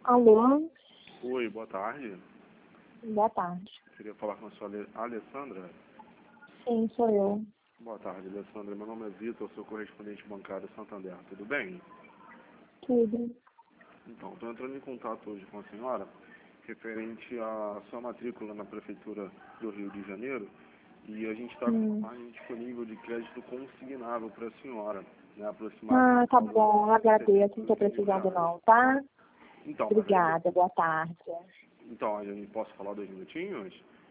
Alô? Oi, boa tarde. Boa tarde. Queria falar com a senhora Alessandra. Sim, sou eu. Boa tarde, Alessandra. Meu nome é Vitor, sou correspondente bancário Santander. Tudo bem? Tudo. Então, estou entrando em contato hoje com a senhora referente à sua matrícula na Prefeitura do Rio de Janeiro e a gente está com uma margem disponível de crédito consignável para a senhora, né, aproximadamente. Tá bom, agradeço, não estou precisando não, tá? Então, Obrigada, boa tarde. então, eu posso falar 2 minutinhos?